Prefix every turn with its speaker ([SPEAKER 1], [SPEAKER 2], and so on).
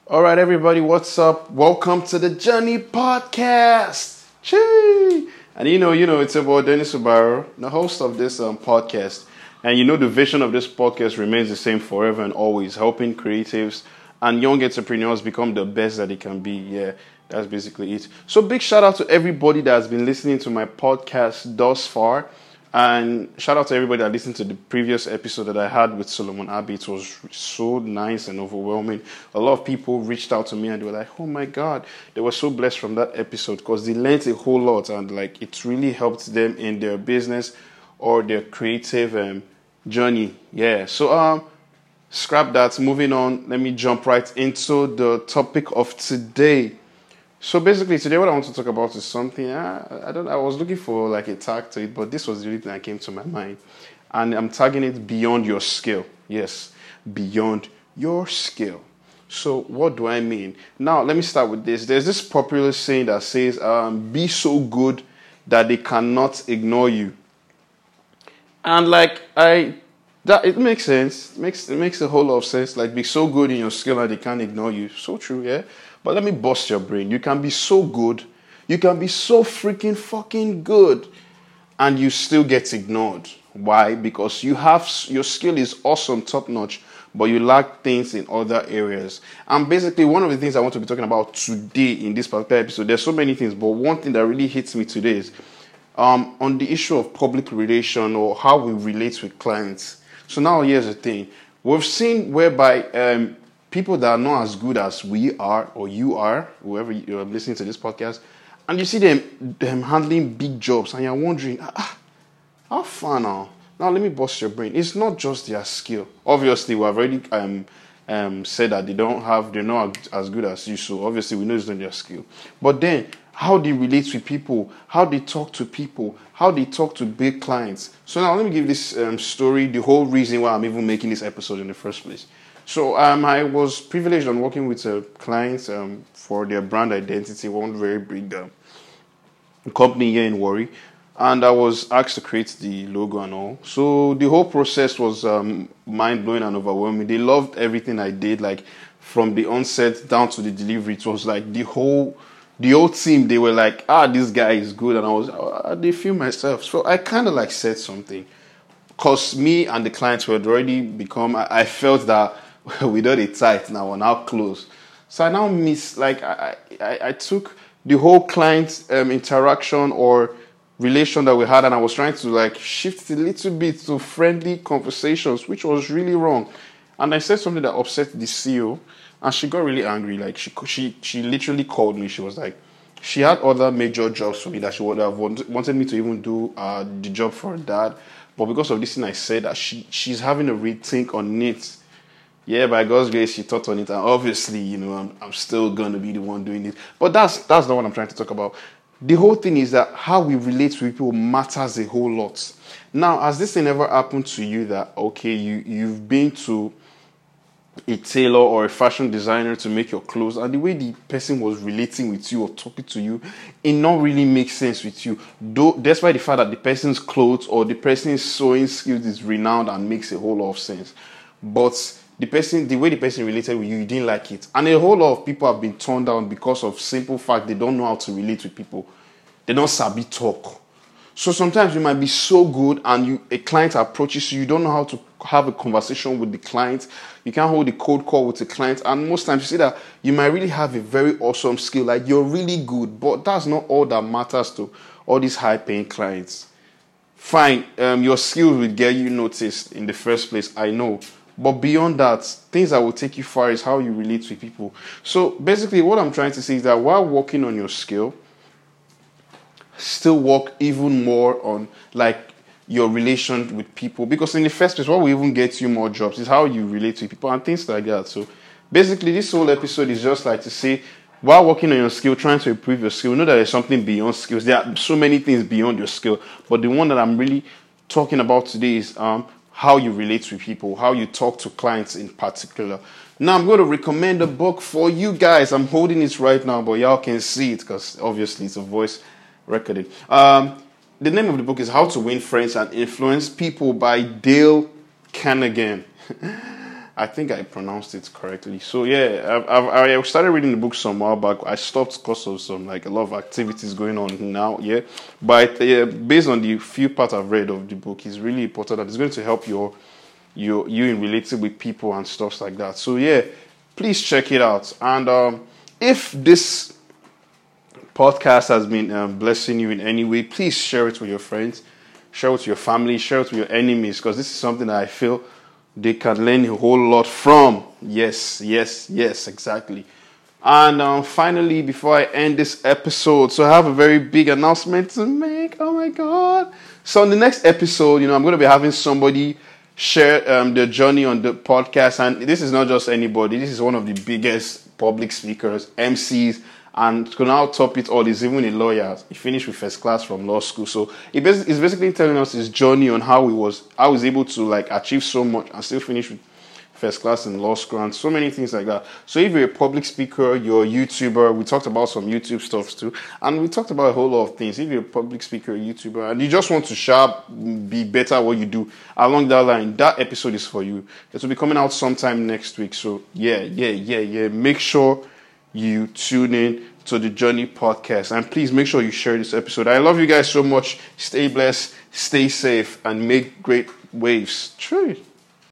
[SPEAKER 1] All right, everybody, what's up? Welcome to the Journey Podcast. Chee! And it's about Dennis Ubaro, the host of this podcast. And the vision of this podcast remains the same forever and always, helping creatives and young entrepreneurs become the best that they can be. Yeah, that's basically it. So big shout out to everybody that has been listening to my podcast thus far. And shout out to everybody that listened to the previous episode that I had with Solomon Abbey. It was so nice and overwhelming. A lot of people reached out to me and they were like, oh my God, they were so blessed from that episode because they learned a whole lot and it really helped them in their business or their creative journey. Yeah, so scrap that. Moving on, let me jump right into the topic of today. So basically, today what I want to talk about is something I was looking for a tag to it, but this was the only thing that came to my mind, and I'm tagging it beyond your skill. Yes, beyond your skill. So what do I mean? Now let me start with this. There's this popular saying that says, "Be so good that they cannot ignore you," and it makes sense. It makes a whole lot of sense. Be so good in your skill that they can't ignore you. So true, yeah. But let me bust your brain. You can be so good. You can be so freaking fucking good. And you still get ignored. Why? Because your skill is awesome, top notch, but you lack things in other areas. And basically, one of the things I want to be talking about today in this particular episode, there's so many things, but one thing that really hits me today is on the issue of public relation or how we relate with clients. So now here's the thing. We've seen whereby people that are not as good as we are or you are, whoever you're listening to this podcast, and you see them handling big jobs and you're wondering, how far now? Now let me bust your brain. It's not just their skill. Obviously, we've already said that they're not as good as you, so obviously we know it's not their skill. But then, how they relate with people, how they talk to people, how they talk to big clients. So now let me give this story, the whole reason why I'm even making this episode in the first place. So I was privileged on working with a client for their brand identity, one very big company here in Warri, and I was asked to create the logo and all. So the whole process was mind-blowing and overwhelming. They loved everything I did, from the onset down to the delivery. It was the whole team, they were like, this guy is good, and they feel myself. So I kind of said something, because me and the clients were already become, I felt that we done it tight now, we're now close. So I now miss, I took the whole client interaction or relation that we had, and I was trying to shift it a little bit to friendly conversations, which was really wrong. And I said something that upset the CEO, and she got really angry. She literally called me. She was like, she had other major jobs for me that she would have wanted me to even do the job for her dad. But because of this thing I said, that she's having a rethink on it. Yeah, by God's grace, she thought on it. And obviously, I'm still going to be the one doing it. But that's not what I'm trying to talk about. The whole thing is that how we relate to people matters a whole lot. Now, has this thing ever happened to you that, okay, you've been to a tailor or a fashion designer to make your clothes, and the way the person was relating with you or talking to you, it not really makes sense with you. Though, despite the fact that the person's clothes or the person's sewing skills is renowned and makes a whole lot of sense, but the way the person related with you, you didn't like it, and a whole lot of people have been turned down because of simple fact they don't know how to relate with people. They don't sabi talk. So sometimes you might be so good and a client approaches you, you don't know how to have a conversation with the client. You can't hold a cold call with the client. And most times you see that you might really have a very awesome skill, you're really good, but that's not all that matters to all these high-paying clients. Fine, your skills will get you noticed in the first place, I know. But beyond that, things that will take you far is how you relate with people. So basically what I'm trying to say is that while working on your skill, still work even more on your relation with people, because in the first place what will even get you more jobs is how you relate with people and things like that. So basically this whole episode is just to say, while working on your skill, trying to improve your skill, know that there's something beyond skills. There are so many things beyond your skill, but the one that I'm really talking about today is how you relate with people, how you talk to clients in particular. Now I'm going to recommend a book for you guys. I'm holding it right now, but y'all can see it because obviously it's a voice recording. The name of the book is How to Win Friends and Influence People by Dale Carnegie. I think I pronounced it correctly. So yeah, I started reading the book some while back. I stopped because of some like a lot of activities going on now. Yeah, but based on the few parts I've read of the book, it's really important that it's going to help you in relating with people and stuff like that. So yeah, please check it out. And if this podcast has been blessing you in any way, please share it with your friends, share it with your family, share it with your enemies, because this is something that I feel they can learn a whole lot from. Yes, exactly. And finally, before I end this episode, so I have a very big announcement to make. Oh my God. So in the next episode, I'm going to be having somebody share their journey on the podcast. And this is not just anybody. This is one of the biggest public speakers, MCs, and to now top it all is even a lawyer. He finished with first class from law school. So he's basically telling us his journey on how he was able to like achieve so much and still finish with first class in law school and so many things like that. So if you're a public speaker, you're a YouTuber, we talked about some YouTube stuff too, and we talked about a whole lot of things. If you're a public speaker, a YouTuber, and you just want to be better at what you do along that line, that episode is for you. It will be coming out sometime next week. So yeah. Make sure you tune in to the Journey Podcast, and please make sure you share this episode. I love you guys so much. Stay blessed, stay safe, and make great waves. True.